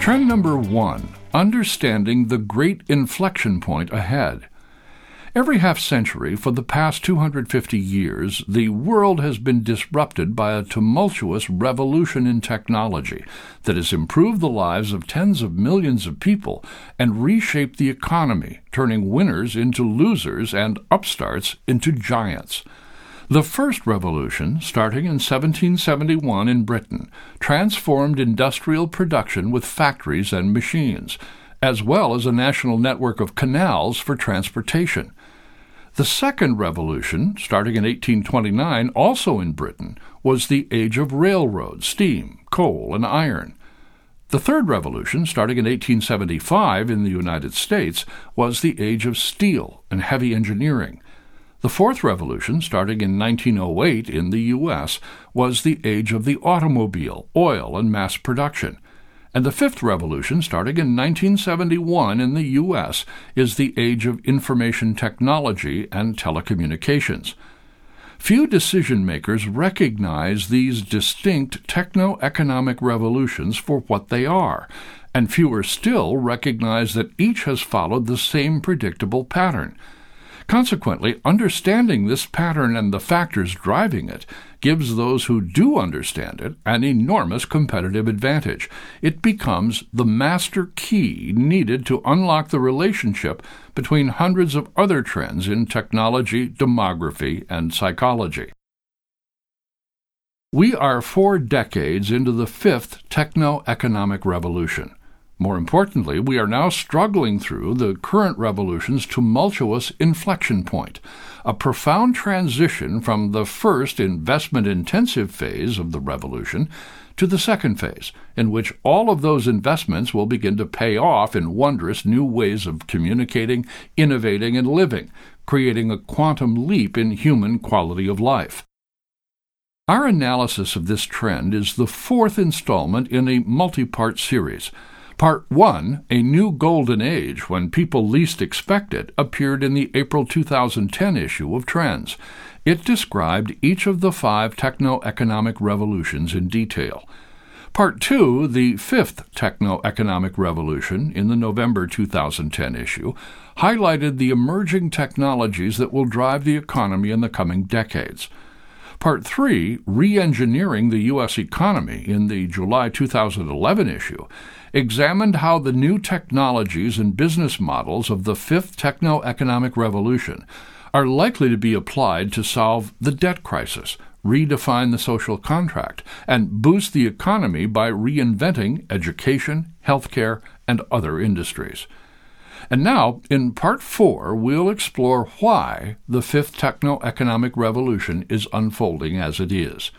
Trend number 1, understanding the great inflection point ahead. Every half-century for the past 250 years, the world has been disrupted by a tumultuous revolution in technology that has improved the lives of tens of millions of people and reshaped the economy, turning winners into losers and upstarts into giants. The first revolution, starting in 1771 in Britain, transformed industrial production with factories and machines, as well as a national network of canals for transportation. The second revolution, starting in 1829, also in Britain, was the age of railroads, steam, coal, and iron. The third revolution, starting in 1875 in the United States, was the age of steel and heavy engineering. The fourth revolution, starting in 1908 in the U.S., was the age of the automobile, oil, and mass production. And the fifth revolution, starting in 1971 in the U.S., is the age of information technology and telecommunications. Few decision-makers recognize these distinct techno-economic revolutions for what they are, and fewer still recognize that each has followed the same predictable pattern. Consequently, understanding this pattern and the factors driving it gives those who do understand it an enormous competitive advantage. It becomes the master key needed to unlock the relationship between hundreds of other trends in technology, demography, and psychology. We are 4 decades into the 5th techno-economic revolution. More importantly, we are now struggling through the current revolution's tumultuous inflection point, a profound transition from the first investment-intensive phase of the revolution to the second phase, in which all of those investments will begin to pay off in wondrous new ways of communicating, innovating, and living, creating a quantum leap in human quality of life. Our analysis of this trend is the 4th installment in a multi-part series. Part 1, A New Golden Age When People Least Expect It, appeared in the April 2010 issue of Trends. It described each of the 5 techno-economic revolutions in detail. Part 2, the 5th techno-economic revolution, in the November 2010 issue, highlighted the emerging technologies that will drive the economy in the coming decades. Part 3, Re-engineering the U.S. Economy, in the July 2011 issue, examined how the new technologies and business models of the 5th techno-economic revolution are likely to be applied to solve the debt crisis, redefine the social contract, and boost the economy by reinventing education, healthcare, and other industries. And now, in Part 4, we'll explore why the 5th techno-economic revolution is unfolding as it is.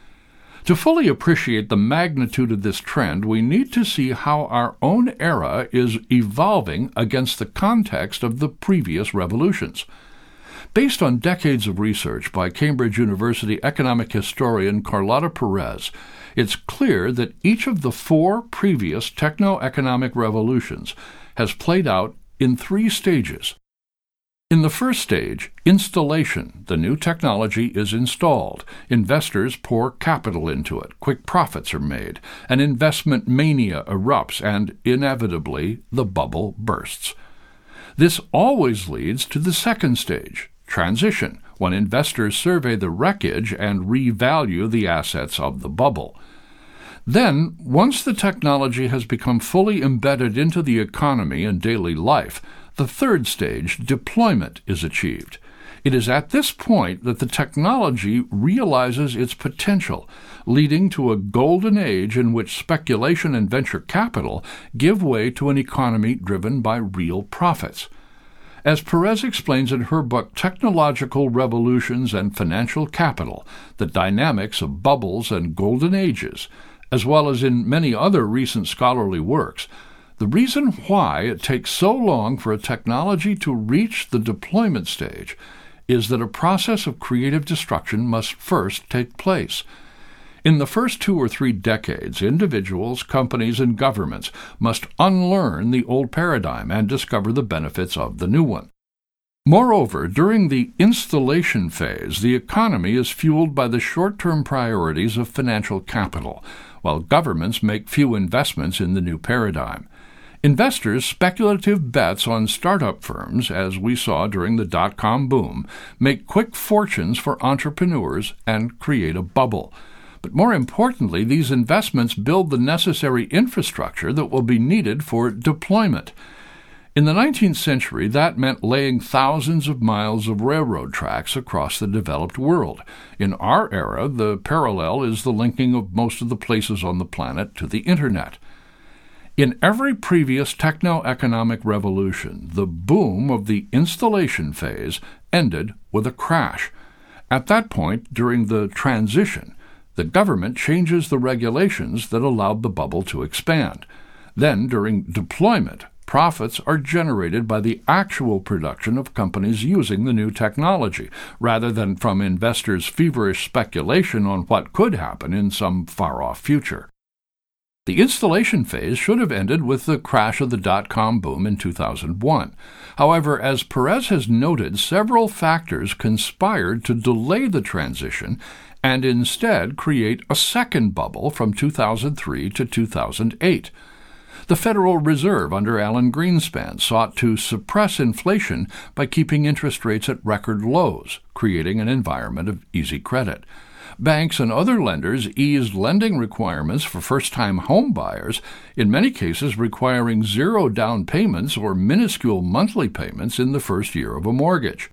To fully appreciate the magnitude of this trend, we need to see how our own era is evolving against the context of the previous revolutions. Based on decades of research by Cambridge University economic historian Carlota Perez, it's clear that each of the 4 previous techno-economic revolutions has played out in 3 stages. In the first stage, installation, the new technology is installed. Investors pour capital into it. Quick profits are made. An investment mania erupts, and inevitably the bubble bursts. This always leads to the second stage, transition, when investors survey the wreckage and revalue the assets of the bubble. Then, once the technology has become fully embedded into the economy and daily life, the third stage, deployment, is achieved. It is at this point that the technology realizes its potential, leading to a golden age in which speculation and venture capital give way to an economy driven by real profits. As Perez explains in her book Technological Revolutions and Financial Capital, the dynamics of bubbles and golden ages, as well as in many other recent scholarly works, the reason why it takes so long for a technology to reach the deployment stage is that a process of creative destruction must first take place. In the first 2 or 3 decades, individuals, companies, and governments must unlearn the old paradigm and discover the benefits of the new one. Moreover, during the installation phase, the economy is fueled by the short-term priorities of financial capital, while governments make few investments in the new paradigm. Investors' speculative bets on startup firms, as we saw during the dot-com boom, make quick fortunes for entrepreneurs and create a bubble. But more importantly, these investments build the necessary infrastructure that will be needed for deployment. In the 19th century, that meant laying thousands of miles of railroad tracks across the developed world. In our era, the parallel is the linking of most of the places on the planet to the Internet. In every previous techno-economic revolution, the boom of the installation phase ended with a crash. At that point, during the transition, the government changes the regulations that allowed the bubble to expand. Then, during deployment, profits are generated by the actual production of companies using the new technology, rather than from investors' feverish speculation on what could happen in some far-off future. The installation phase should have ended with the crash of the dot-com boom in 2001. However, as Perez has noted, several factors conspired to delay the transition and instead create a second bubble from 2003 to 2008. The Federal Reserve under Alan Greenspan sought to suppress inflation by keeping interest rates at record lows, creating an environment of easy credit. Banks and other lenders eased lending requirements for first-time home buyers, in many cases requiring zero down payments or minuscule monthly payments in the first year of a mortgage.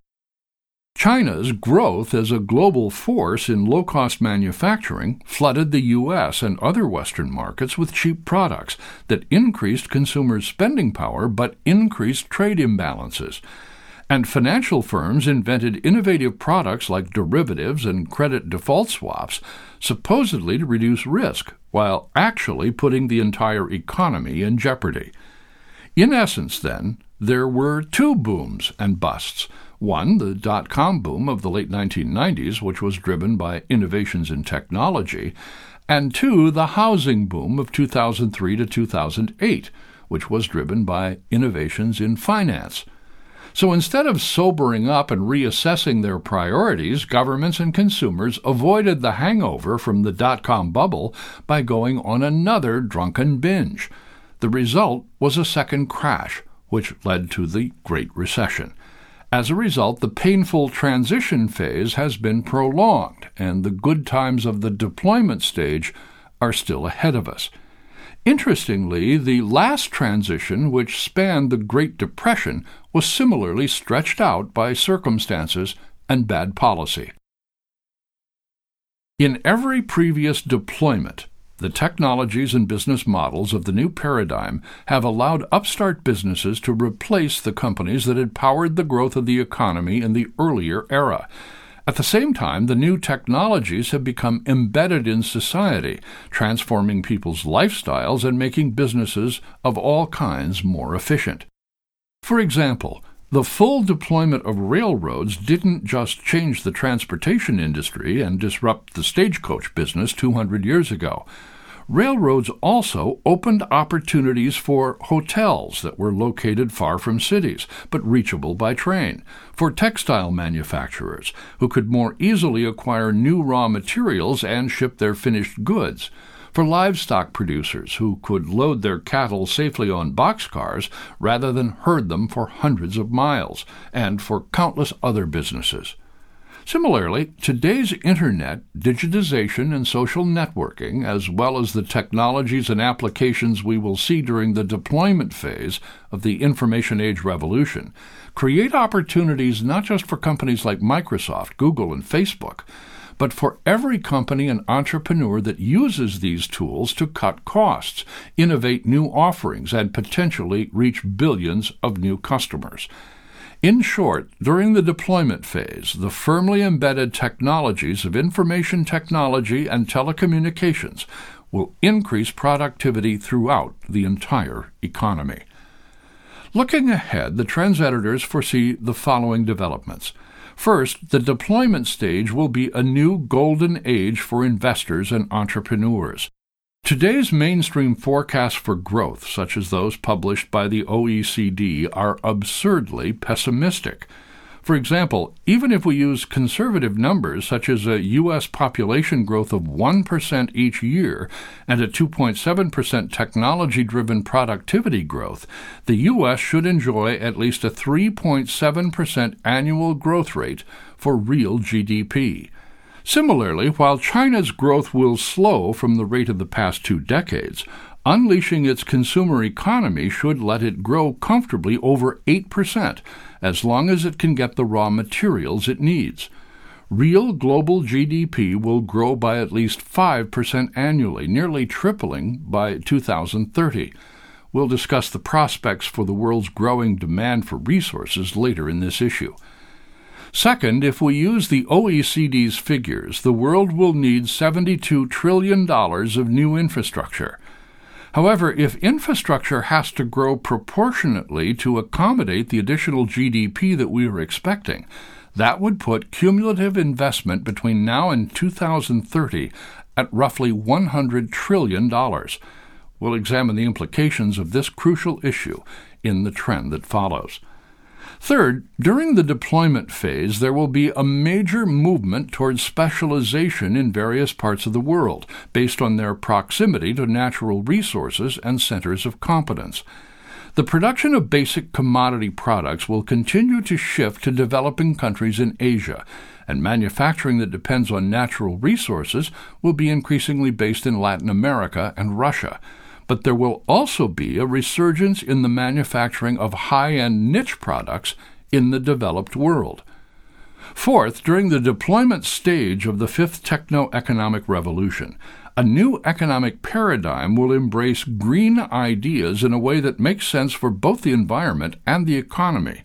China's growth as a global force in low-cost manufacturing flooded the U.S. and other Western markets with cheap products that increased consumers' spending power but increased trade imbalances. And financial firms invented innovative products like derivatives and credit default swaps, supposedly to reduce risk, while actually putting the entire economy in jeopardy. In essence, then, there were two booms and busts. One, the dot-com boom of the late 1990s, which was driven by innovations in technology, and two, the housing boom of 2003 to 2008, which was driven by innovations in finance. So instead of sobering up and reassessing their priorities, governments and consumers avoided the hangover from the dot-com bubble by going on another drunken binge. The result was a second crash, which led to the Great Recession. As a result, the painful transition phase has been prolonged, and the good times of the deployment stage are still ahead of us. Interestingly, the last transition, which spanned the Great Depression, was similarly stretched out by circumstances and bad policy. In every previous deployment, the technologies and business models of the new paradigm have allowed upstart businesses to replace the companies that had powered the growth of the economy in the earlier era. At the same time, the new technologies have become embedded in society, transforming people's lifestyles and making businesses of all kinds more efficient. For example, the full deployment of railroads didn't just change the transportation industry and disrupt the stagecoach business 200 years ago. Railroads also opened opportunities for hotels that were located far from cities, but reachable by train, for textile manufacturers, who could more easily acquire new raw materials and ship their finished goods, for livestock producers, who could load their cattle safely on boxcars rather than herd them for hundreds of miles, and for countless other businesses. Similarly, today's Internet, digitization, and social networking, as well as the technologies and applications we will see during the deployment phase of the information age revolution, create opportunities not just for companies like Microsoft, Google, and Facebook, but for every company and entrepreneur that uses these tools to cut costs, innovate new offerings, and potentially reach billions of new customers. In short, during the deployment phase, the firmly embedded technologies of information technology and telecommunications will increase productivity throughout the entire economy. Looking ahead, the Trends editors foresee the following developments. First, the deployment stage will be a new golden age for investors and entrepreneurs. Today's mainstream forecasts for growth, such as those published by the OECD, are absurdly pessimistic. For example, even if we use conservative numbers such as a U.S. population growth of 1% each year and a 2.7% technology-driven productivity growth, the U.S. should enjoy at least a 3.7% annual growth rate for real GDP. Similarly, while China's growth will slow from the rate of the past 2 decades, unleashing its consumer economy should let it grow comfortably over 8%, as long as it can get the raw materials it needs. Real global GDP will grow by at least 5% annually, nearly tripling by 2030. We'll discuss the prospects for the world's growing demand for resources later in this issue. Second, if we use the OECD's figures, the world will need $72 trillion of new infrastructure. However, if infrastructure has to grow proportionately to accommodate the additional GDP that we are expecting, that would put cumulative investment between now and 2030 at roughly $100 trillion. We'll examine the implications of this crucial issue in the trend that follows. Third, during the deployment phase, there will be a major movement towards specialization in various parts of the world, based on their proximity to natural resources and centers of competence. The production of basic commodity products will continue to shift to developing countries in Asia, and manufacturing that depends on natural resources will be increasingly based in Latin America and Russia. But there will also be a resurgence in the manufacturing of high-end niche products in the developed world. Fourth, during the deployment stage of the fifth techno-economic revolution, a new economic paradigm will embrace green ideas in a way that makes sense for both the environment and the economy.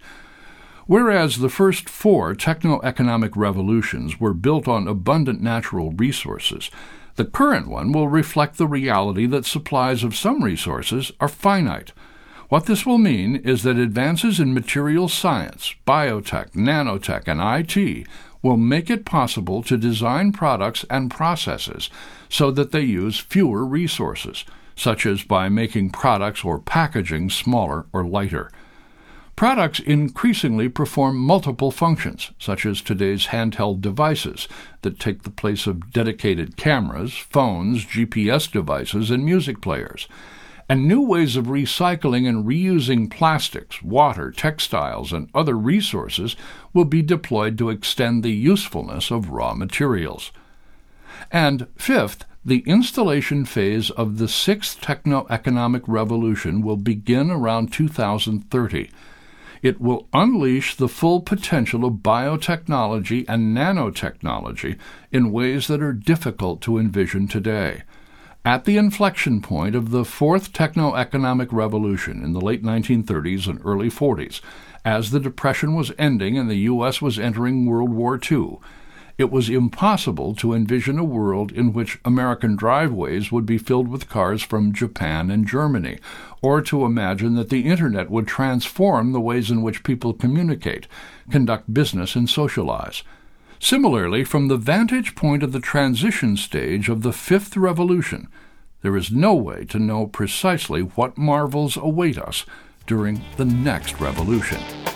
Whereas the first 4 techno-economic revolutions were built on abundant natural resources, the current one will reflect the reality that supplies of some resources are finite. What this will mean is that advances in materials science, biotech, nanotech, and IT will make it possible to design products and processes so that they use fewer resources, such as by making products or packaging smaller or lighter. Products increasingly perform multiple functions, such as today's handheld devices that take the place of dedicated cameras, phones, GPS devices, and music players. And new ways of recycling and reusing plastics, water, textiles, and other resources will be deployed to extend the usefulness of raw materials. And fifth, the installation phase of the sixth techno-economic revolution will begin around 2030. It will unleash the full potential of biotechnology and nanotechnology in ways that are difficult to envision today. At the inflection point of the fourth techno-economic revolution in the late 1930s and early 40s, as the Depression was ending and the U.S. was entering World War II, it was impossible to envision a world in which American driveways would be filled with cars from Japan and Germany, or to imagine that the Internet would transform the ways in which people communicate, conduct business, and socialize. Similarly, from the vantage point of the transition stage of the fifth revolution, there is no way to know precisely what marvels await us during the next revolution.